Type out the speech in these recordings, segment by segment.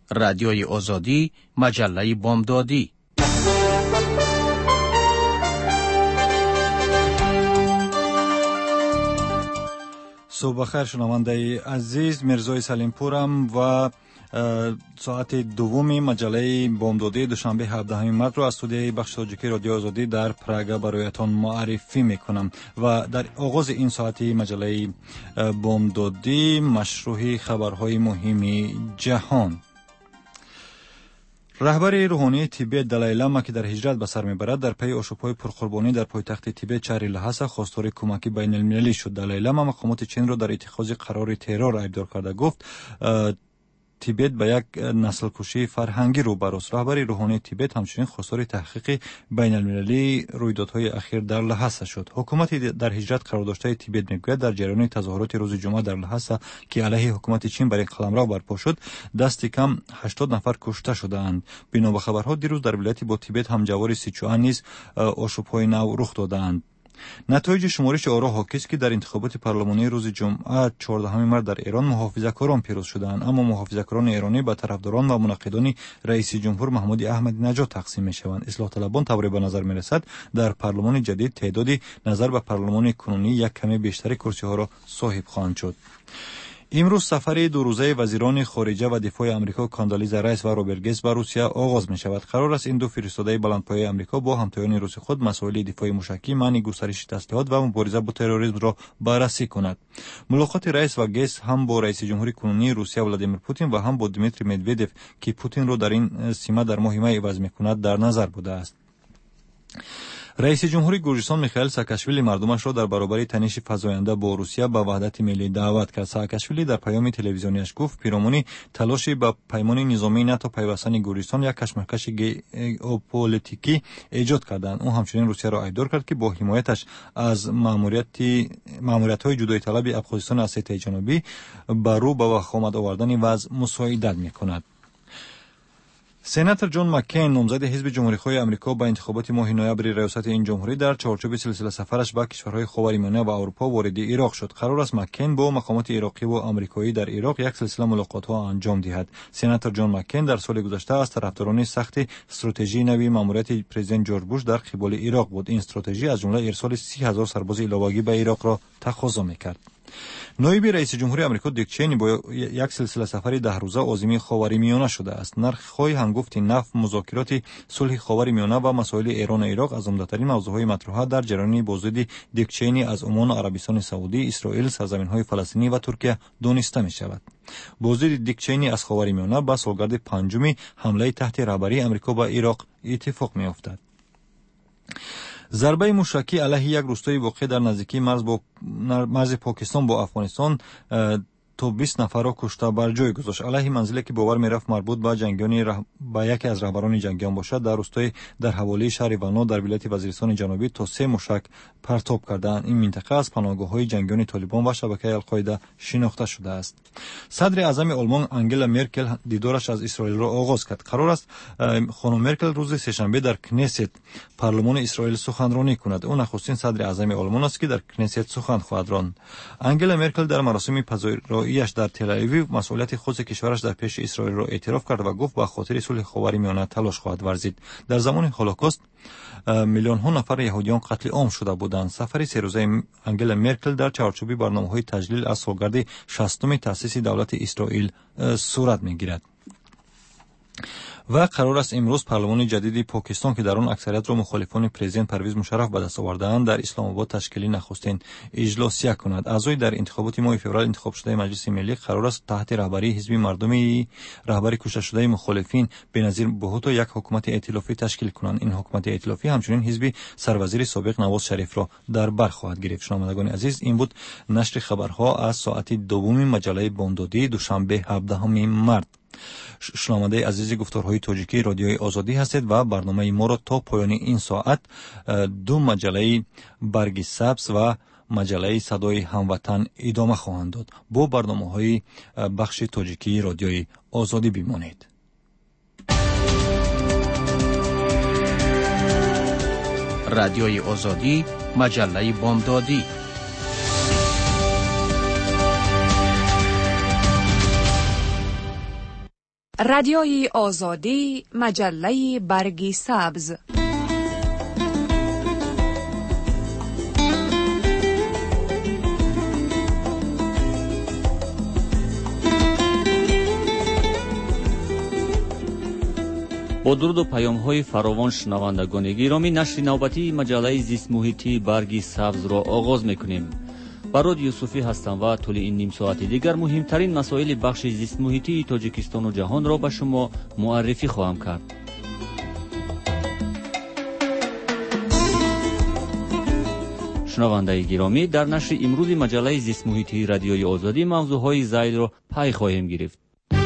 رادیوی آزادی، مجله بامدادی. صبح بخیر شنونده عزیز، میرزای سلیمپورم و ساعت دومی مجله بامدادی دوشنبه 17 مارس رو از استودیوی بخش تاجیکی رادیو آزادی در پراگ برایتان معرفی میکنم و در آغاز این ساعتی مجله بامدادی مشروع خبرهای مهم جهان. رهبر روحانی تیبت دلای لاما که در هجرت به سر میبرد در پی آشوب‌های پرقربانی در پایتخت تیبت شهر لحاسا خواستار کمک بین المللی شد. دلای لاما مقامات چین را در اتخاذ قرار ترور ایبدار کرده. گفت تیبت به یک نسل کشی فرهنگی روبروست. رهبر روحانی تیبت همچنین خواستار تحقیق بین المللی رویدادهای اخیر در لحاسا شد. حکومت در هجرت قرار داشته تیبت میگوید در جریان تظاهرات روز جمعه در لحاسا که علیه حکومت چین برای قلمرو برپا شد، دست کم 80 نفر کشته شدند. بنا به خبرها دیروز در ولایت با تیبت همجوار سیچوان نیز آشوب‌های نو رخ دادند. نتایج شمارش آرا حاکی است که در انتخابات پارلمانی روز جمعه 14 مارس در ایران محافظه‌کاران پیروز شدند، اما محافظه‌کاران ایرانی به طرفداران و مناقضان رئیس جمهور محمود احمدی نژاد تقسیم می‌شوند. اصلاح طلبان طوری به نظر می‌رسد در پارلمان جدید تعدادی نظر به پارلمان کنونی یک کمی بیشتر کرسی‌ها را صاحب خواهند شد. امروز سفر دو روزه وزیران خارجه و دفاع آمریکا کاندالیزا رایس و روبرت گیتس به روسیه آغاز می شود. قرار است این دو فرستاده بلندپایه آمریکا با همتایان روس خود مسائل دفاع موشکی، منع گسترش تسلیحات و مبارزه با تروریسم را بررسی کند. ملاقات رایس و گیتس هم با رئیس جمهوری کنونی روسیه ولادیمیر پوتین و هم با دیمیتری مدودف که پوتین را در این سیمه در ماه می عوض می‌کند در نظر بوده است. رئیس جمهوری گرجستان میخائیل ساکاشویلی مردمش را در برابر تنش فزاینده با روسیه به وحدت ملی دعوت کرد. ساکاشویلی در پیام تلویزیونیش گفت پیرامون تلاش به پیمان نظامی ناتو پیوستن گرجستان یک کشمکش ژئوپلیتیکی ایجاد کردند. او همچنین روسیه را ایدار کرد که با حمایتش از ماموریت‌های جدایی طلب افغانستان و اسیای جنوبی بر رو به وخامت آوردن وضع مساعدت میکند. سناتور جون مکین نامزد حزب جمهوری‌خواه آمریکا به انتخابات ماه نوامبر ریاست این جمهوری در چارچوب سلسله سفرش به کشورهای خاورمیانه و اروپا وارد عراق شد. قرار است مکین با مقامات عراقی و آمریکایی در عراق یک سلسله ملاقات‌ها انجام دهد. سناتور جون مکین در سال گذشته از طرفداران سخت استراتژی نوی ماموریت پرزیدنت جورج بوش در قبال عراق بود. این استراتژی از جمله ارسال 30,000 سرباز علاوه‌ای به عراق را تقاضا می‌کرد. نایب رئیس جمهوری آمریکا دیک چینی با یک سلسله سفری 10 روزه عازم خاورمیانه شده است. نرخ‌های هنگفت نفت، مذاکرات صلح خاورمیانه و مسائل ایران و عراق از عمده‌ترین موضوعهای مطرح در جریان بازدید دیک چینی از عمان، عربستان سعودی، اسرائیل، سرزمین‌های فلسطینی و ترکیه دانسته می‌شود. بازدید دیک چینی از خاورمیانه با سالگرد پنجم حمله تحت رهبری آمریکا به عراق اتفاق می‌افتد. ضربه موشکی علیه یک روستای واقع در نزدیکی مرز پاکستان با افغانستان تا 20 نفر را کشته بر جای گذاشت. علیه منزلی که باور میرفت مربوط به جنگیان با یکی از رهبران جنگیان باشد در روستای در حوالی شهر ونو در ولایت وزیرستان جنوبی تا 3 موشک پرتاب کردند. این منطقه از پناهگاه‌های جنگیان طالبان و شبکه القاعده شناخته شده است. صدر اعظم آلمان آنگلا مرکل دیدارش از اسرائیل را آغاز کرد. قرار است خانم مرکل روز سه‌شنبه در کنست پارلمان اسرائیل سخنرانی کند. او نخستین صدر اعظم آلمان است که در کنست سخن خواهد راند. آنگلا مرکل در مراسم پذیراییش در تل آویو مسئولیت خود کشورش در پیش اسرائیل را اعتراف کرد و گفت به خاطر صلح خاورمیانه تلاش خواهد ورزید. در زمان هولوکاست میلیون ها نفر یهودیان قتل عام شده بودند. سفر 3 روزه آنگلا مرکل در چارچوب برنامه‌های تجلیل از سالگرد 60م تأسیس دولت اسرائیل صورت می‌گیرد. و قرار است امروز پارلمان جدید پاکستان که در آن اکثریت را مخالفان پرزیدنت پرویز مشرف به دست آورده‌اند در اسلام آباد تشکیل نخستین اجلاس کند. اعضای در انتخابات ماه فوریه انتخاب شده مجلس ملی قرار است تحت رهبری حزب مردمی رهبری کشته شده مخالفین بنظیر بهوتو یک حکومت ائتلافی تشکیل کنند. این حکومت ائتلافی همچنین حزب سروزیر سابق نواز شریف را در بر خواهد گرفت. شنوندگان عزیز، این بود نشر خبرها از ساعت دوم مجله بامدادی دوشنبه 17 مارس. شنونده عزیز گفتارهای تاجیکی رادیوی آزادی هستید و برنامه ما را تا پایان این ساعت دو مجله برگ سبز و مجله صدای هموطن ادامه خواهند داد. با برنامه‌های بخش تاجیکی رادیوی آزادی بمانید. رادیوی آزادی، مجله بامدادی. رادیوی آزادی، مجله برگ سبز. با درود و پیام‌های فراوان شنوندگان گرامی، نشر نوبتی مجله زیست محیطی برگ سبز را آغاز می‌کنیم. براد یوسفی هستم و طول این نیم ساعت دیگر مهمترین مسائل بخش زیست محیطی تاجیکستان و جهان را به شما معرفی خواهم کرد. شنوندگان گرامی، در نشر امروز مجله زیست محیطی رادیوی آزادی موضوعهای زائد را پی خواهیم گرفت.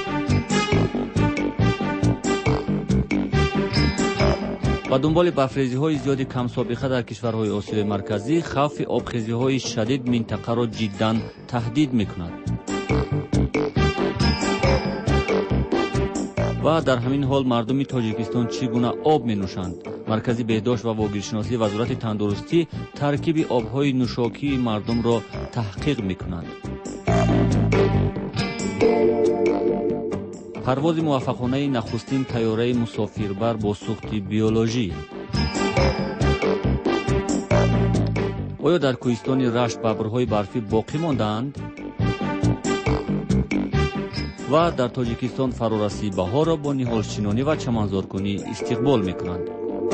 با دنبال برفریزی‌های زیاد کم سابقه در کشورهای آسیای مرکزی، خوف آبخیزی‌های شدید منطقه را جداً تهدید می‌کند. و در همین حال مردم تاجیکستان چگونه آب می‌نوشند؟ مرکز بهداشت و واگیرشناسی وزارت تندرستی ترکیب آب‌های نوشاکی مردم را تحقیق می‌کند. پرواز موفقانه نخستین طیاره مسافربر با سوخت بیولوژی. آیا در کوهستان رشت ببرهای برفی باقی ماندند؟ و در تاجیکستان فرارسی بهار را با نهالچینانی و چمنزارکنی استقبال می‌کنند.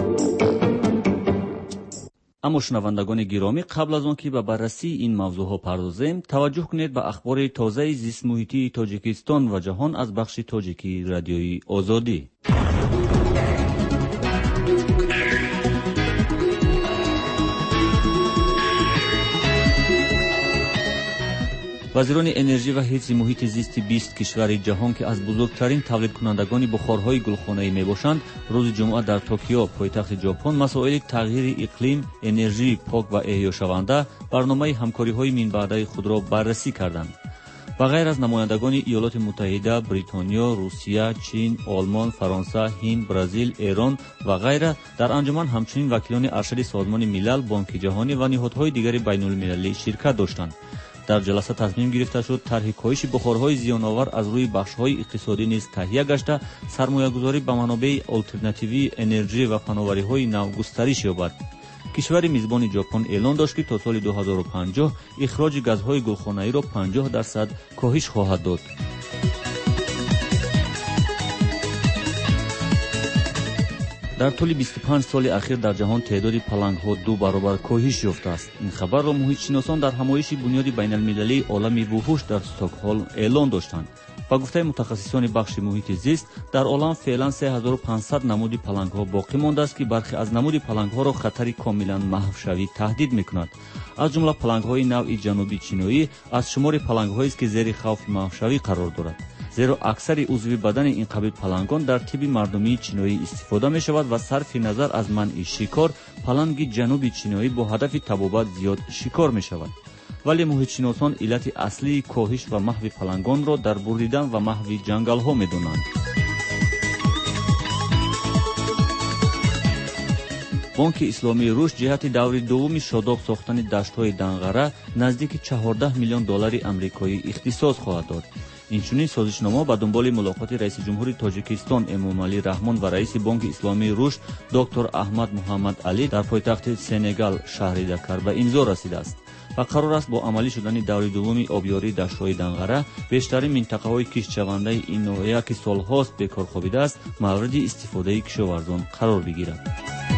اما شنوندگان گرامی، قبل از آن که به بررسی این موضوعها پردازیم، توجه کنید به اخبار تازه زیست محیطی تاجیکستان و جهان از بخش تاجیکی رادیوی آزادی. وزیران انرژی و حفظ محیط زیست 20 کشور جهان که از بزرگترین تولید کنندگان بخارهای گلخانه‌ای میباشند، روز جمعه در توکیو پایتخت ژاپن مسائل تغییر اقلیم، انرژی پاک و احیا شونده، برنامه همکاری‌های منبعده خود را بررسی کردند. و غیر از نمایندگان ایالات متحده، بریتانیا، روسیه، چین، آلمان، فرانسه، هند، برزیل، ایران و غیره، در انجمن همچنین وکیلان ارشد سازمان ملل، بانک جهانی و نهادهای دیگر بین‌المللی شرکت داشتند. در جلسه تصمیم گرفته شد طرح کاهش بخارهای زیان‌آور از روی بخش‌های اقتصادی نیز تهیه گشته سرمایه‌گذاری به منابع آلترناتیوی انرژی و فناوری‌های نو گسترش یابد. کشور میزبان ژاپن اعلام داشت که تا سال 2050 اخراج گازهای گلخانه‌ای را 50% کاهش خواهد داد. در طول 25 سال اخیر در جهان تعداد پلنگ‌ها 2 برابر کاهش یافته است. این خبر را محیط شناسان در همایش بنیاد بین‌المللی عالم وحوش در استکهلم اعلام داشتند. با گفته متخصصان بخش محیط زیست، در عالم فعلا 3500 نمود پلنگ‌ها باقی مانده است که برخی از نمود پلنگ‌ها را خطری کاملا محو تهدید می‌کند. از جمله پلنگ‌های نوع جنوبی چینایی از شمار پلنگ‌هایی است که زیر خوف محو قرار دارد. زیرا اکثر عضو بدن این قبیل پلنگان در طب مردمی چینایی استفاده می شود و صرف نظر از منع شکار، پلنگ جنوبی چینایی با هدف تبابت زیاد شکار می شود. ولی محیط شناسان علت اصلی کاهش و محو پلنگان را در بریدن و محو جنگل ها می دانند. بانک اسلامی روس جهت دور دوم شاداب ساختن دشت‌های دنغره نزدیک 14 میلیون دلار آمریکایی اختصاص خواهد داد. اینچنین سازشنامه با دنبال ملاقات رئیس جمهور تاجیکستان امامعلی رحمان و رئیس بانک اسلامی روس دکتر احمد محمد علی در پایتخت سنگال شهر دکر به امضا رسیده است و قرار است با عملی شدن دور دوم آبیاری دشت‌های دنغره بیشترین منطقه‌های کشاورزی این ناحیه که سال‌هاست بیکار خوابیده است مورد استفاده کشاورزان قرار بگیرد.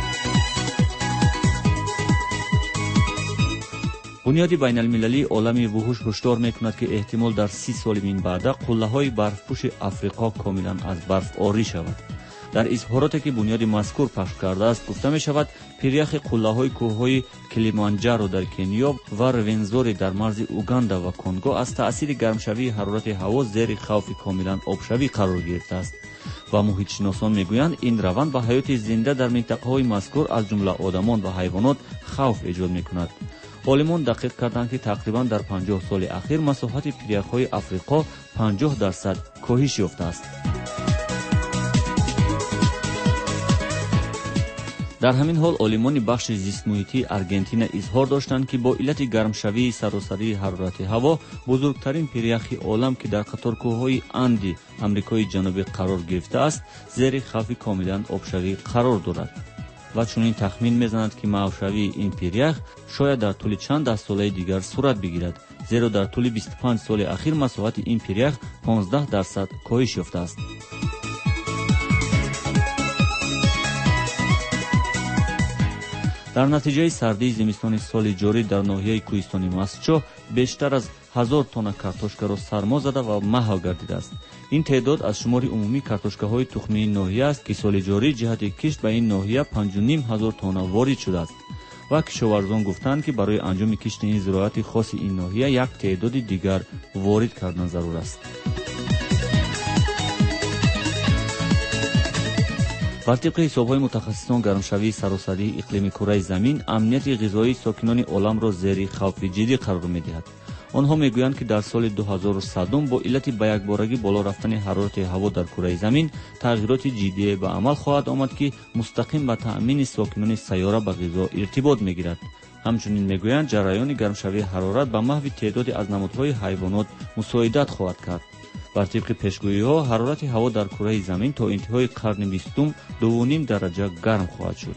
بنیاد بین‌المللی عالم وحوش هشدار می‌کند که احتمال در 30 سال من بعد قله‌های برفپوش افریقا کاملا از برف عاری شود. در اظهاراتی که بنیاد مذکور پخش کرده است گفته می‌شود پیریخ قله‌های کوه‌های کلیمانجارو در کنیا و رونزوری در مرز اوگاندا و کنگو از تأثیر گرمشوی حرارت هوا زیر خوف کاملا آبشوی قرار گرفته است و محیط شناسان می‌گویند این روند به حیات زنده در منطقه‌های مذکور از جمله آدمان و حیوانات خوف ایجاد می‌کند. عالمان دقیق کردند که تقریباً در 50 سال اخیر مساحت پیریخ‌های افریقا 50% کاهش یافته است. در همین حال عالمان بخش زیست محیطی آرژانتین اظهار داشتند که با علت گرمشوی سراسری حرارت هوا بزرگترین پیریخی عالم که در قطار کوههای اندی آمریکای جنوبی قرار گرفته است زیر خوف کاملا آبشوی قرار دارد و چنین تخمین می‌زنند که محوشوی این پیریخ شاید در طول چند ده ساله دیگر صورت بگیرد، زیرا در طول 25 سال اخیر مساحت این پیریخ 15% کاهش یافته است. در نتیجه سردی زمستان سال جاری در ناحیه کوهستانی ماسچو بیشتر از 1000 تن کارتوشکا را سرما زده و محو گردیده است. این تعداد از شمار عمومی کارتوشکاهای تخمی ناحیه است که سال جاری جهت کشت به این ناحیه 5500 تن وارد شده است و کشاورزان گفتند که برای انجام کشت این زراعت خاص این ناحیه یک تعداد دیگر وارد کردن ضرور است. بر طبق حساب‌های متخصصان گرمشوی سراسری اقلیم کره زمین امنیت غذایی ساکنان عالم را زیر خوف جدی قرار می‌دهد. آنها میگویند که در سال 2100 با علت به یکبارگی بالا رفتن حرارت هوا در کره زمین تغییرات جدی به عمل خواهد آمد که مستقیم به تأمین ساکنان سیاره به غذا ارتباط می‌گیرد. همچنین میگویند جریان گرمشوی حرارت به محو تعدادی از نمادهای حیوانات مساعدت خواهد کرد. بر طبق پیشگویی‌ها حرارت هوا در کره زمین تا انتهای قرن 20 2.5 درجه گرم خواهد شد.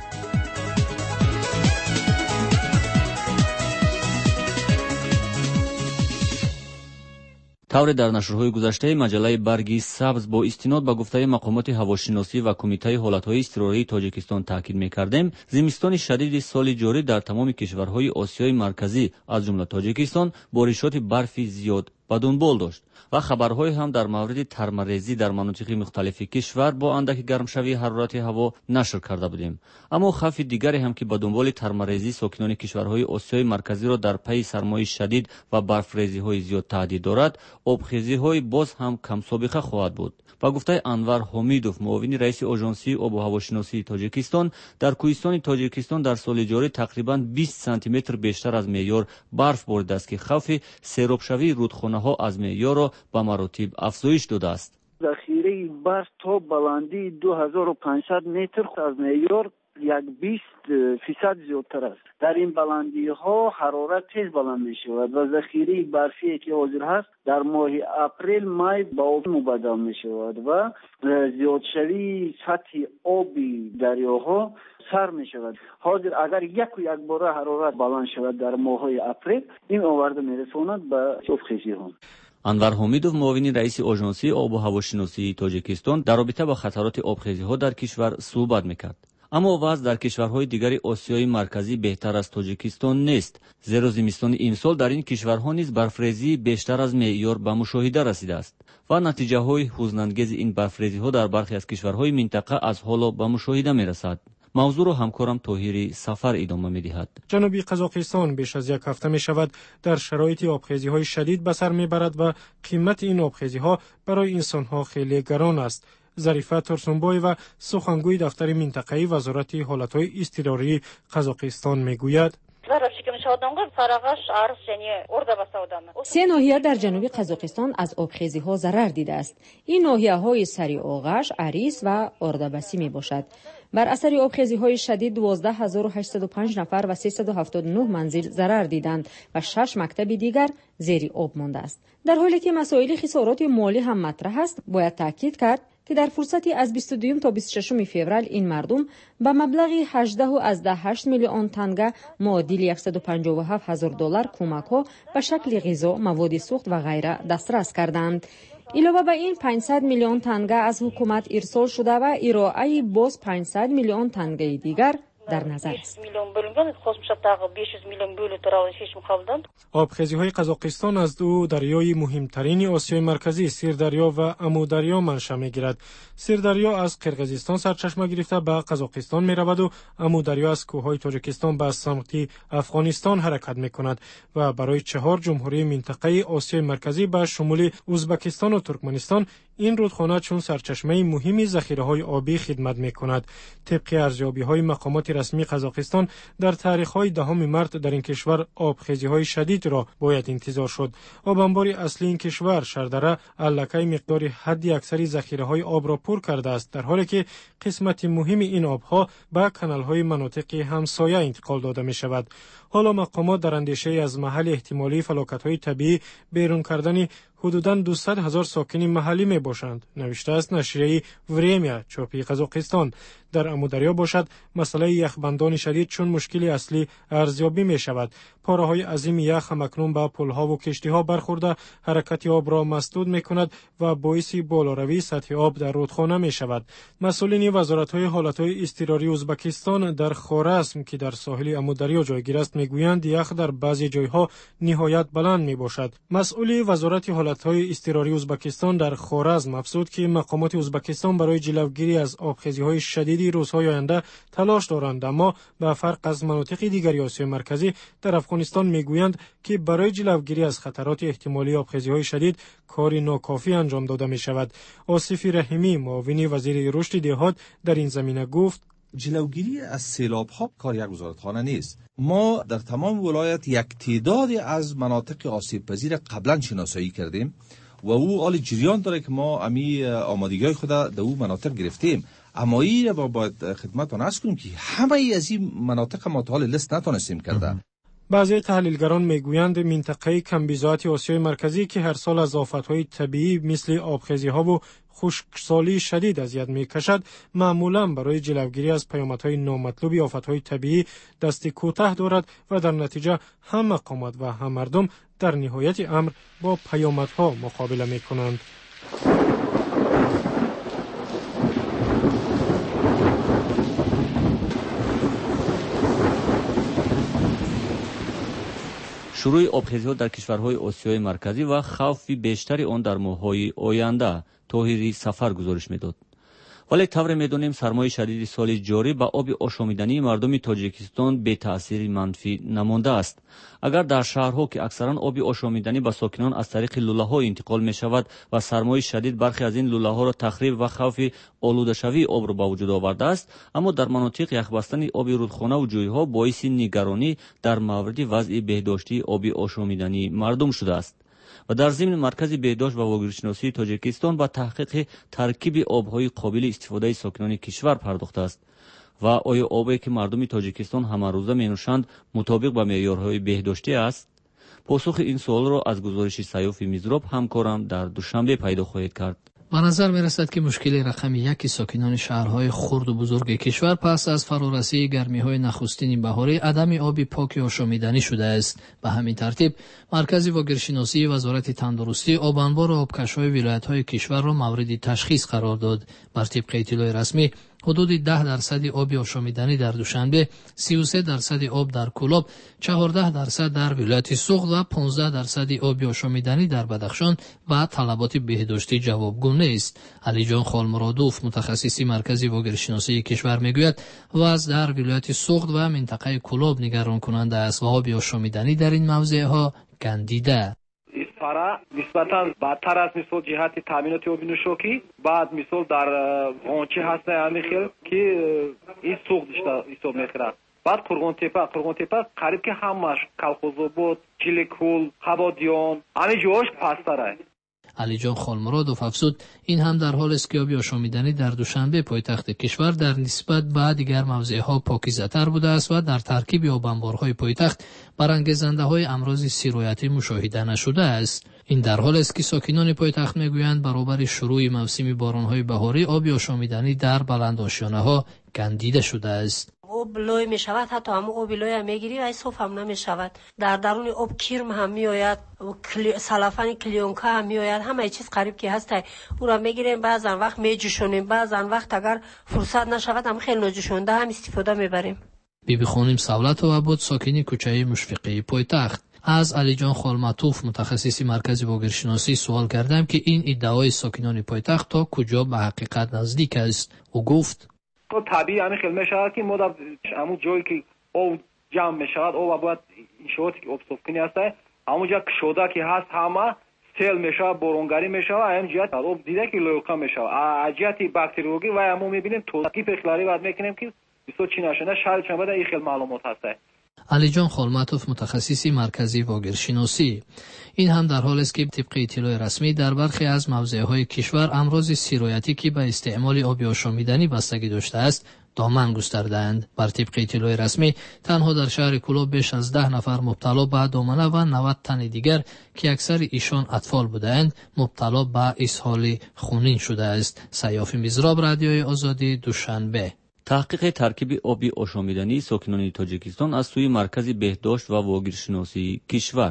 طور در نشرهای گذشته مجله برگی سبز با استناد به گفته مقامات هواشناسی و کمیته حالتهای اضطراری تاجیکستان تاکید می‌کردیم زمستان شدید سال جاری در تمام کشورهای آسیای مرکزی از جمله تاجیکستان بارشات برفی زیاد به دنبال داشت و خبرهای هم در مورد ترمه‌ریزی در مناطق مختلف کشور با اندک گرمشوی حرارت هوا نشر کرده بودیم. اما خوف دیگری هم که به دنبال ترمه‌ریزی ساکنان کشورهای آسیای مرکزی را در پی سرمای شدید و برفریزی‌های زیاد تهدید دارد، آبخیزی‌های باز هم کم سابقه خواهد بود. با گفته انور حمیدوف معاون رئیس آژانسی آب و هواشناسی تاجیکستان، در کوهستان تاجیکستان در سال جاری تقریباً 20 سانتی متر بیشتر از معیار برف بریده است که خوف سیراب‌شوی رودخانه‌ها از معیار را به مراتب افزایش داده است. ذخیره برف تا بلندی 2500 متر از معیار 20% زیادتر است. در این بلندی ها حرارت تیز بلند می شود و ذخیره برفی که حاضر هست در ماه اپریل مای به آب مبدل می شود و زیادشوی سطح آبی دریاها سر می شود. حاضر اگر یک بار حرارت بلند شود در ماه اپریل این آورده می رساند به آبخیزی ها. انور حمیدوف معاون رئیس آژانسی آب و هواشناسی تاجیکستان در رابطه با خطرات آبخیزی‌ها در کشور صحبت می‌کرد. اما وضع در کشورهای دیگر آسیای مرکزی بهتر از تاجیکستان نیست، زیرا زمستان امسال در این کشورها نیز برفریزی بیشتر از معیار به مشاهده رسیده است و نتیجه‌های حزن‌انگیز این برفریزی‌ها در برخی از کشورهای منطقه از حالا به مشاهده می‌رسد. موضوع را همکارم طاهری سفر ادامه می‌دهد. جنوبی قزاقستان بیش از یک هفته می‌شود در شرایط آبخیزی‌های شدید به سر می‌برد و قیمت این آبخیزی‌ها برای انسان‌ها خیلی گران است. ظریفه ترسنبای و سخنگوی دفتر منطقه‌ای وزارت حالتهای اضطراری قزاقستان می‌گوید 3 ناحیه در جنوب قزاقستان از آبخیزی‌ها ضرر دیده است. این ناحیه‌های سری آغش، اریس و اردبسی میباشد. بر اثر آبخیزی‌های شدید 12805 نفر و 379 منزل ضرر دیدند و 6 مکتب دیگر زیر آب مانده است. در حالی که مسائل خسارات مالی هم مطرح است، باید تاکید کرد که در فرصتی از 22 تا 26 فوریه این مردم به مبلغی 18.8 میلیون تنگه معادل $157,000 کمک‌ها به شکل غذا، مواد سوخت و غیره دسترس کردند. علاوه بر این 500 میلیون تنگه از حکومت ارسال شده و ارائه باز 500 میلیون تنگه دیگر در نظر است. آبخیزی‌های قزاقستان از دو دریای مهمترین آسیای مرکزی سیردریا و امودریا منشأ می‌گیرد. سیردریا از قرقیزستان سرچشمه گرفته به قزاقستان می‌رود و امودریا از کوههای تاجیکستان به سمت افغانستان حرکت می‌کند و برای 4 جمهوری منطقه آسیای مرکزی به شمول ازبکستان و ترکمنستان این رودخانه چون سرچشمه مهمی ذخیره‌های آبی خدمت می‌کند. طبق ارزیابی‌های مقامات رسمی قزاقستان در تاریخ‌های 10 مارس در این کشور آبخیزی‌های شدید را باید انتظار شد. آب انبار اصلی این کشور شردره علاقه مقدار حدی اکثری ذخیره‌های آب را پر کرده است، در حالی که قسمت مهم این آب‌ها به کانال‌های مناطق همسایه انتقال داده می‌شود. حالا مقامات در اندیشه از محل احتمالی فلاکت‌های طبیعی بیرون کردن حدوداً 200,000 ساکن محلی می باشند. نوشته است نشریه وریمیا چاپی قزاقستان. در امودریا باشد مسئله یخبندان شدید چون مشکلی اصلی ارزیابی می شود. پاره‌های عظیم یخ همکنون به پل‌ها و کشتی‌ها برخورده حرکت آب را مسدود می کند و باعث بالاروی سطح آب در رودخانه می شود. مسئولین وزارت‌های حالت‌های اضطراری ازبکستان در خوارزم که در ساحل امودریا جایگیر است میگویند یخ در بعضی جایها نهایت بلند می باشد. مسئول وزارت حالت‌های اضطراری ازبکستان در خوارزم افزود که مقامات ازبکستان برای جلوگیری از آبخیزی‌های شدید روزهای آینده تلاش دارند، اما به فرق از مناطق دیگر آسیای مرکزی در افغانستان میگویند که برای جلوگیری از خطرات احتمالی آبخیزی‌های شدید کار ناکافی انجام داده می شود. آصف رحیمی معاون وزیر رشد دهات در این زمینه گفت جلوگیری از سیلاب‌ها کار یک وزارتخانه نیست. ما در تمام ولایت یک تعدادی از مناطق آسیب پذیر قبلا شناسایی کردیم و او حال جریان داره که ما امی آمادگی‌های خود در او مناطق گرفتیم. اما این را باید خدمتتون عرض کنیم که همه از این مناطق ما تا حال لیست نتونستیم کرده. بعضی تحلیلگران میگویند منطقه کمبیزات آسیای مرکزی که هر سال از آفت‌های طبیعی مثل آبخیزی‌ها و خشکسالی شدید اذیت می‌کشد، معمولاً برای جلوگیری از پیامدهای نامطلوب آفت‌های طبیعی دست کوتاه دارد و در نتیجه هم مقامات و هم مردم در نهایت امر با پیامدها مقابله می‌کنند. شروع آبخیزی‌ها در کشورهای آسیای مرکزی و خوف بیشتری آن در ماه‌های آینده طاهری سفر گزارش می‌داد. ولی طور می‌دانیم سرمای شدید سال جاری به آب آشامیدنی مردم تاجیکستان به تأثیر منفی نمانده است. اگر در شهرها که اکثرا آب آشامیدنی به ساکنان از طریق لوله‌ها انتقال می‌شود و سرمای شدید برخی از این لوله‌ها را تخریب و خوف آلوده شوی آب را به وجود آورده است، اما در مناطق یخبستن آب رودخانه و جوی‌ها باعث نگرانی در مورد وضع بهداشتی آب آشامیدنی مردم شده است. و در ضمن مرکز بهداشت و واگیرشناسی تاجیکستان با تحقیق ترکیب آب‌های قابل استفاده ساکنان کشور پرداخته است و آیا آبی که مردم تاجیکستان همه روزه می‌نوشند مطابق با معیارهای بهداشتی است؟ پاسخ این سوال را از گزارش سیاف میزراب همکارم در دوشنبه پیدا خواهید کرد. به نظر می رسد که مشکل رقم یک ساکنان شهرهای خرد و بزرگ کشور پس از فرارسی گرمی‌های نخستین بهاری عدم آب پاک آشامیدنی شده است. به همین ترتیب مرکز واگیرشناسی وزارت تندرستی آب انبار و آبکش‌های ولایت‌های کشور را مورد تشخیص قرار داد. بر طبق اطلاع رسمی حدود 10% آب آشامیدنی در دوشنبه، 33% آب در کلاب، 14% در ولایت سوغد و 15% آب آشامیدنی در بدخشان و طلبات بهداشتی جوابگو نیست. علی جان خالمرادوف متخصص مرکز واگیرشناسی کشور میگوید وضع در ولایت سوغد و منطقه کلاب نگران کننده است و آب آشامیدنی در این موضع‌ها گندیده. پارا نسبتاً بدتر است مثل جهت تامینات آبی نوشابه. بعد مثل در غونچه هست امیخل که این سوق داشته حساب می‌کنه. بعد قرغون تپه قریب که همش کلخوزآباد، جیلکول، خبادیان همه جاش پستره. علی جان خالمرادوف افزود این هم در حال است که آب آشامیدنی در دوشنبه پایتخت کشور در نسبت به دیگر موضع‌ها پاکیزه‌تر بوده است و در ترکیب آب انبارهای پایتخت برانگیزنده‌های امراض سیرایتی مشاهده نشده است. این در حال است که ساکنان پایتخت میگویند برابر شروع موسم باران‌های بهاری آب آشامیدنی در بلندآشیانه‌ها گندیده شده است. آب لای می شود، حتی هم آب لای هم میگیری و صاف هم نمی شود. در درون آب کرم هم می آید، سلفن کلیونکا هم می آید، همه چیز قریب که هست او را میگیریم، بعضا وقت می جوشونیم، بعضا وقت اگر فرصت نشود هم خیلی نجوشونده هم استفاده میبریم. بیبی خانم سولت و عبود ساکنی کوچه مشفقه پایتخت. از علی جان خالمطوف متخصص مرکز واگیرشناسی سوال کردم که این ادعای ساکنان پایتخت تا کجا به حقیقت نزدیک است. او گفت طبیعی همین خیلی میشود که ما در همون جایی که آب جمع میشود آب باید این شواتی که آب صفکنی هسته همونجا شده که هست همه سیل میشه، بارونگری میشه، این جهت آب دیده که لوکا میشه. از جهت باکتریولوژی و ما میبینیم توصیف اخلاری بعد میکنیم که بسیار چی نشده شاید چند این خیلی معلومات هسته. علی جان خولماتوف متخصص مرکزی واگیرشناسی، این هم در حالی است که طبق اطلاع رسمی در برخی از موضع‌های کشور امراض سیرایتی که به استعمال آب آشامیدنی بستگی داشته است دامن گسترده‌اند. بر طبق اطلاع رسمی تنها در شهر کلوب بیش از 10 نفر مبتلا به دامنه و 90 تن دیگر که اکثر ایشان اطفال بودند مبتلا به اسهال خونین شده است. سیاف میزراب، رادیوی آزادی، دوشنبه. تحقیق ترکیب آبی آشامیدنی ساکنان تاجیکستان از سوی مرکز بهداشت و واگیرشناسی کشور.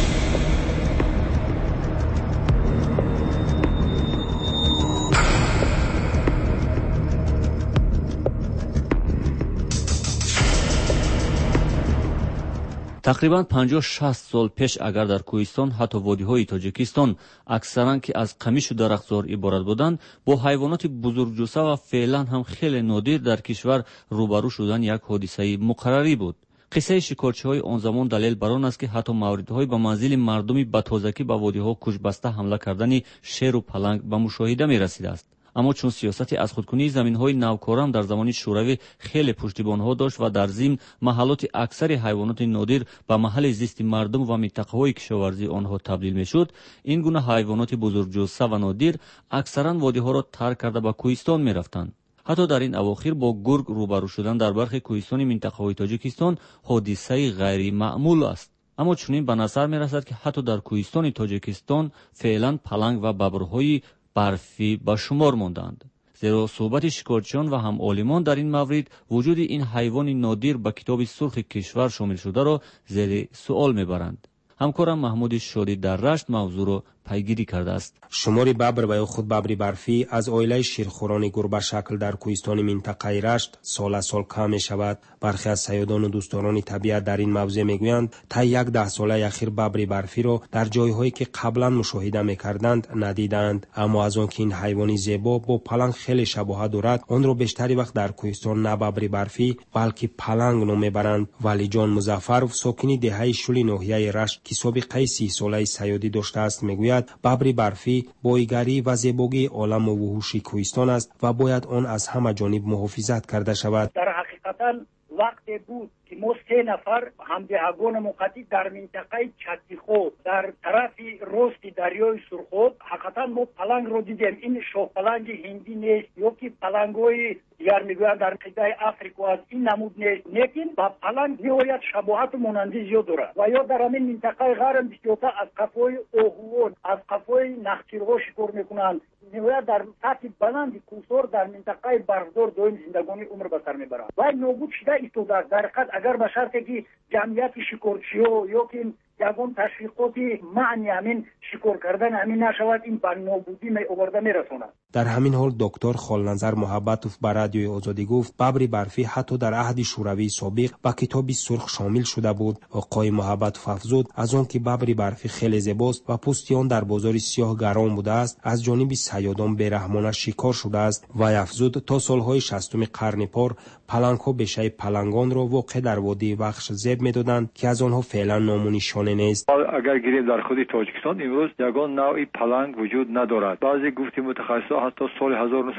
تقریباً 50-60 سال پیش اگر در کوهستان حتی وادی‌های تاجیکستان اکثراً که از قمیش و درختزار عبارت بودند با حیوانات بزرگجثه و فعلاً هم خیلی نادر در کشور روبرو شدن یک حادثه مقرری بود. قصه شکارچی‌های آن زمان دلیل بر آن است که حتی موردهای به منزل مردمی به تازگی به وادی‌ها کشبسته حمله کردن شیر و پلنگ به مشاهده می‌رسیده است. اما چون سیاست از خودکنی زمین‌های نوکاران در زمان شوروی خیلی پشتیبان‌ها داشت و در ضمن محلات اکثر حیوانات نادر به محل زیست مردم و منطقه‌های کشاورزی آنها تبدیل می‌شد، این گونه حیوانات بزرگجثه و نادر اکثراً وادی‌ها را ترک کرده به کوهستان می‌رفتند. حتی در این اواخر با گرگ روبرو شدن در برخی کوهستانی منطقه‌های تاجیکستان حادثه غیر معمول است. اما چنین به نظر می‌رسد که حتی در کوهستان تاجیکستان فعلاً پلنگ و ببرهای برفی به شمار ماندند. زیرا صحبت شکارچیان و هم عالمان در این مورد وجود این حیوان نادر به کتاب سرخ کشور شامل شده را زیر سوال میبرند. همکارم محمود شادی در رشت موضوع را پیگیری کرده است. شمار ببر و یا خود ببر برفی از عائله شیرخوران گربه شکل در کوهستان منطقه رشت سال از سال کم می شود. برخی از صیادان و دوستداران طبیعت در این موضوع میگویند تا 10 ساله اخیر ببر برفی را در جایهایی که قبلا مشاهده میکردند ندیدند. اما از آن که این حیوان زیبا با پلنگ خیلی شباهت دارد، آن را بیشتری وقت در کوهستان نه ببر برفی بلکه پلنگ نام میبرند. ولی جان مظفرов ساکنی دهه شولی ناحیه رشت که سابقه 30 ساله صیادی داشته است میگوید ببر برفی بایگری و زیبایی عالم و وحوش کوهستان است و باید آن از همه جانب محافظت کرده شود. در حقیقتا وقتی بود که ما 3 نفر همدیگان مقطع در منطقه چتیخو در طرف راست دریای سرخاب حقیقتا ما پلنگ رو دیدیم. این شاه پلنگ هندی نیست یا که پلنگ‌های دیگر میگویند در قطعه آفریقا از این نمود نیست، لیکن با پلنگ نهایت شباهت مانندی زیاد دارد و یا در همین منطقه غرب بسیارتر از قفای آهوان از قفای نخچیرها شکار میکنند. نهایت در سطح بلند کوسور در منطقه برفدار دائم زندگانی عمر به سر میبرند و نابود شده ایستاده است. در حقیقت اگر به شرطی که جمعیت شکارچی‌ها یا که یگان تشویقاتی معنی همین شکار کردن همین نشود، این به نابودی آورده میرساند. در همین حال دکتر خالنظر محبتوف به رادیوی آزادی گفت ببر برفی حتی در عهد شوروی سابق با کتاب سرخ شامل شده بود. آقای محبتوف افزود از آن که ببر برفی خیلی زیباست و پوستی آن در بازار سیاه گران بوده است، از جانب صیادان بی‌رحمانه شکار شده است و افزود تا سالهای 60 قرن پار پلنگ‌ها بیشه پلنگان را واقع در وادی وخش زیب می‌دادند که از آنها فعلا نام و نشانه نیست. اگر گیریم در خود تاجیکستان امروز یگان نوعی پلنگ وجود ندارد. بعضی گفتی متخصصان حتی سال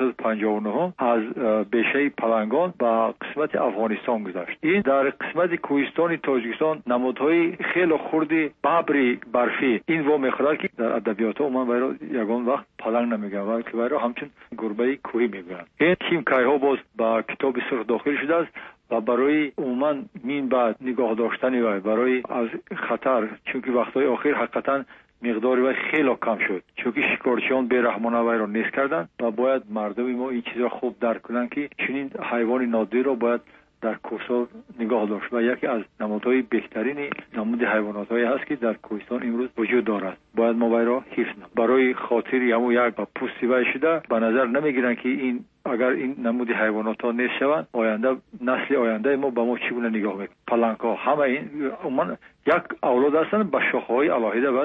1959 از بیشه پلنگان به قسمت افغانستان گذشت. این در قسمت کوهستان تاجیکستان نمادهای خیلی خردی ببر برفی این وا میخورد که در ادبیات عموما برای یگان وقت پلنگ نمیگن بلکه برای همچون گربه کوهی میگن. این تیم کایها باز با کتاب سرخ داخل شده است و برای عموما مین بعد نگاه داشتن و برای از خطر، چون که وقتهای آخر حقیقتا مقداری وای خیلی کم شد، چون که شکارچیان بی‌رحمانه وای را نیست کردن و باید مردم ما این چیزا خوب درک کنن که چنین حیوان نادر را باید در کوهستان نگاه داشت و یکی از نمادهای بهترین نماد حیوانات‌هایی هست که در کوهستان امروز وجود دارد. باید ما وای را حفظ کنیم. برای خاطر همون یک پوستی وای شده به نظر نمیگیرن که این اگر این نمود حیوانات ها نیست شوند، آینده نسل آینده ما به ما چگونه نگاه میکنه. پلنگ ها همه این عموما یک اولاد هستند، به شاخه های علاهیده باید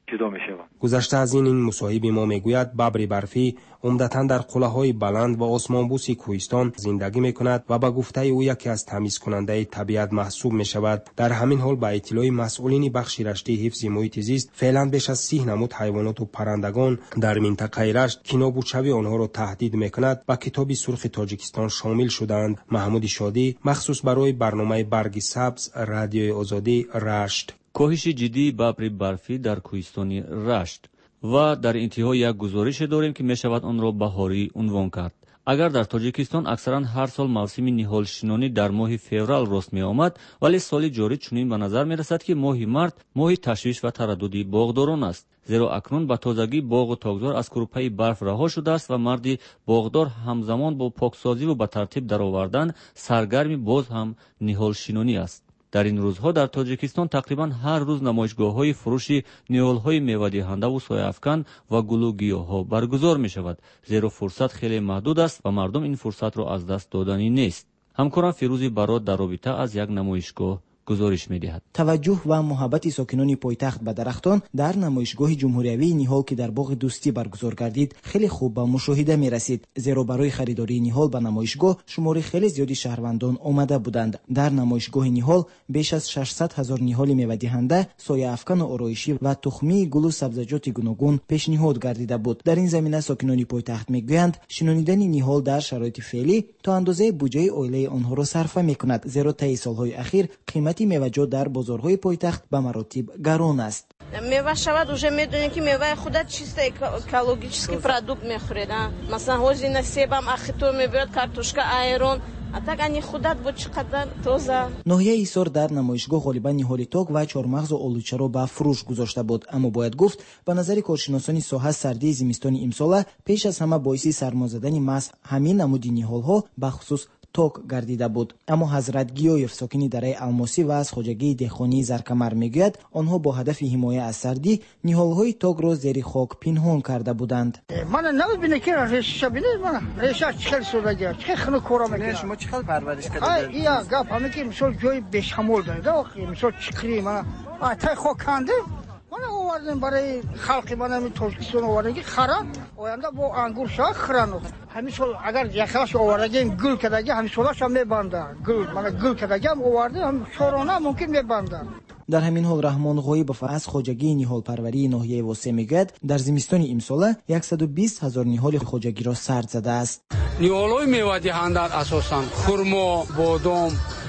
جدا میشوند. گذشته از این مصاحبه ما میگوید ببر برفی عمدتاً در قله‌های بلند و آسمانبوس کوهستان زندگی میکند و به گفته او یکی از تمیز کننده طبیعت محسوب میشود. در همین حال با اطلاع مسئولین بخش رشته حفظ محیط زیست فعلا بیش از 30 نمود حیوانات و پرندگان در منطقه رشت که نابودشوی آنها را تهدید میکند به کتاب سرخ تاجیکستان شامل شدند. محمود شادی مخصوص برای برنامه برگ سبز رادیوی آزادی رشت. کاهش جدی ببر برفی در کوهستان رشت و در انتها یک گزارش داریم که میشود آن را بهاری عنوان کرد. اگر در تاجیکستان اکثرا هر سال موسم نهال شنانی در ماه فوریه راست می آمد، ولی سال جاری چنین به نظر می رسد که ماه مارت ماه تشویش و ترددی باغداران است. زیرا اکنون به تازگی باغ و تاکزار از کروپای برف رها شده است و مردی باغدار همزمان با پاکسازی و به ترتیب درآوردن سرگرم باز هم نهال شنانی است. در این روزها در تاجیکستان تقریبا هر روز نمایشگاه‌های فروش نهال‌های میوه‌دهنده و سایه‌افکن و گل و گیاه‌ها برگزار می‌شود، زیرا فرصت خیلی محدود است و مردم این فرصت را از دست دادنی نیست. همکارم فیروزی برات در رابطه از یک نمایشگاه گزارش می‌دهد. توجه و محبت ساکنان پایتخت به درختان در نمایشگاه جمهوریوی نهال که در باغ دوستی برگزار گردید خیلی خوب به مشاهده می‌رسید، زیرا برای خریداری نهال به نمایشگاه شمار خیلی زیادی شهروندان آمده بودند. در نمایشگاه نهال بیش از 600,000 نهال میوه‌دهنده، سایه‌افکن و آرایشی و تخمی گل و سبزیجات گوناگون پیشنهاد گردیده بود. در این زمینه ساکنان پایتخت میگویند شنیدن نهال در شرایط فعلی تا اندازه بودجه عائله آنها را صرفه می‌کند، زیرا طی سال‌های اخیر قیمت میوه‌جات در بازارهای پایتخت به مراتب گران است. میوه شود уже میدونی که میوه خودت چیست اکولوژیکی پرودوکت میخورید. مثلا هوزینه سیبم اخیتو میبرد کارتوشکا ایرون اتاق انی خودت بود چقدر تازه. ناحیه ایسار در نمایشگاه غالبا نهال تاک و چهارمغز و آلوچه را به فروش گذاشته بود، اما باید گفت به نظر کارشناسان ساحه سردی زمستان امسال پیش از همه باعث سرما زدن محض همین نمودی نهال‌ها به خصوص تاک گردیده بود. اما حضرت گیایف ساکنی دره الماسی و از خواجگی دهخانی زرکمر میگوید آنها با هدف حمایت از سردی نهال‌های تاک را زیر خاک پنهان کرده بودند. من نمی‌بینم که ریشه ببینید، من ریشه چقدر سوداگر چه خنو کورا میکنه. شما چقدر پرورش کردید؟ یا گپ همین که مثلا جای بشمول داره. مثلا چکری من تا خاک کنده من آوردم برای خلق من همین تاجیکستان آوردم که خرم آینده با انگور شاه خرانو همین سال اگر یخش آوردیم گل کداگی همین سالش هم میبنده گل کداگی هم آورده هم شورانه ممکن میبنده. در همین حال رحمان غایبов از خواجگی نهال پروری ناحیه واسه میگوید در زمستان امسال 120,000 نهال خواجگی را سرد زده است. نهال‌های میوه‌دهنده اساساً خرما، بادام،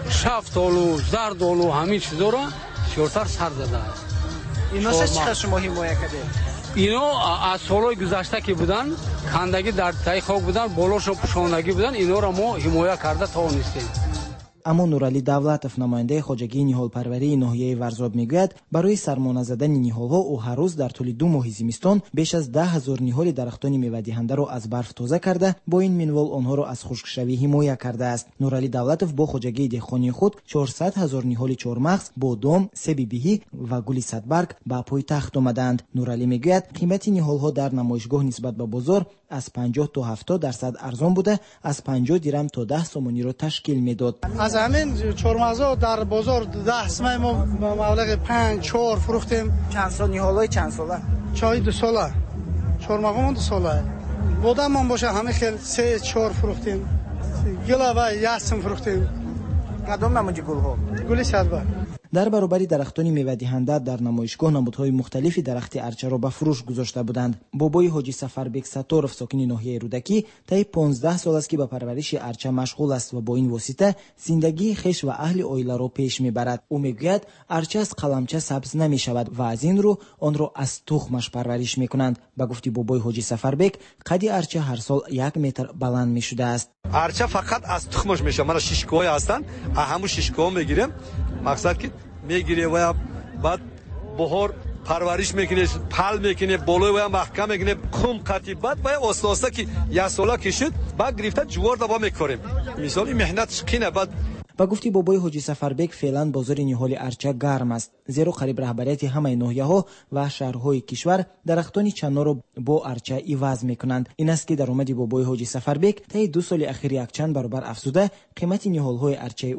شفتالو، زردالو همین چیزا را شورتر سرد زده است. اینا چقدر شما حمایت کردید؟ اینا از سالهای گذشته که بودن کندگی در تای خاک بودن بالاشو پوشاندگی بودن، اینا را ما حمایت کرده توانستیم. اما نورعلی دولتов نماینده خواجگی نهال پروری ناحیه ورزاب میگوید برای سرما نزدن نهال‌ها او هر روز در طول 2 ماه زمستان بیش از 10,000 نهال درختان میوه‌دهنده را از برف تازه کرده با این منوال آنها را از خشکشوی حمایت کرده است. نورعلی دولتov با خواجگی دهخانی خود 400,000 نهال چهارمغز، بادام، سیب بیهی و گل صدبرگ به پایتخت آمدند. نورعلی میگوید قیمت نهال‌ها در نمایشگاه نسبت به بازار از 50 تا 70% ارزان بوده، از 50 درم تا 10 سومانی را تشکیل میداد. از همین چهارمغزا در بازار 10 سوم ما مبلغ 5-4 فروختیم. چند سال نهالای چند ساله؟ چای 2 ساله. چهارمغزمون 2 ساله. بادام هم باشه همه خیلی 3-4 فروختیم. گل و یاسم فروختیم. کدام نمونه گل‌ها؟ گل صدبرگ. در برابر درختان میوه‌دهنده در نمایشگاه نمودهای مختلفی درخت ارچه را به فروش گذاشته بودند. بابای حاجی سفربک ستارف ساکن ناحیه رودکی طی 15 سال است که به پرورش ارچه مشغول است و با این واسطه زندگی خویش و اهل عائله را پیش میبرد. او میگوید ارچه از قلمچه سبز نمیشود و از این رو آن را از تخمش پرورش میکنند. به گفته بابای حاجی سفربک قد ارچه هر سال 1 متر بلند میشده است. ارچه فقط از تخمش میشه. من شیشکوهای هستن، همون شیشکو میگیریم، مقصد که میگیره و بعد بهار پرورش میکنه، پل میکنه، بالای و محکم میکنه، کم قطعی بعد و آساسا که یک ساله کشید بعد گرفته جوار دوا میکاریم. مثال مهنت شقینه. بعد با گفتی بابای حاجی سفربک فعلا بازار نهال ارچه گرم است، زیرا قریب رهبریت همه ناحیه‌ها و شهرهای کشور درختان چنا را با ارچه عوض میکنند. این است که درآمد بابای حاجی سفربک طی 2 سال اخیر یک چند برابر افزوده، قیمت نهال‌های ارچه او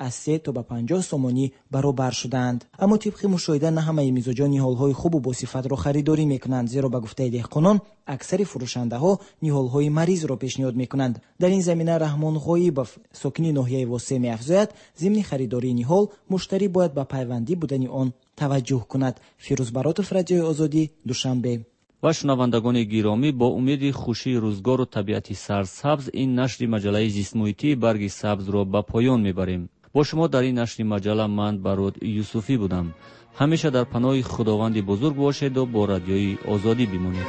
از 3 تا به 50 سومانی برابر شدند. اما طبق مشاهده نه همه میزوجان نهال‌های خوب و با صفت را خریداری میکنند، زیرا به گفته دهقانان اکثر فروشنده‌ها نهال‌های مریض را پیشنهاد میکنند. در این زمینه رحمان غایبов ساکنی ناحیه واسه می‌افزاید ضمن خریداری نهال مشتری باید به پیوندی بودن آن توجه کند. فیروز براتов، رادیوی آزادی، دوشنبه. و شنوندگان گرامی، با امید خوشی روزگار و طبیعت سرسبز این نشر مجله زیست محیطی برگ سبز را به پایان میبریم. با شما در این نشر مجله من برود یوسفی بودم. همیشه در پناه خداوند بزرگ باشید و با رادیوی آزادی بمانید.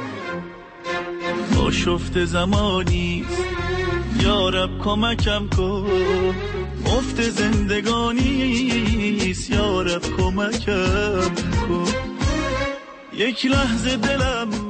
آشفت زمانی یا رب کمکم کن، افت زندگانی یا رب کمکم کن، یک لحظه دلم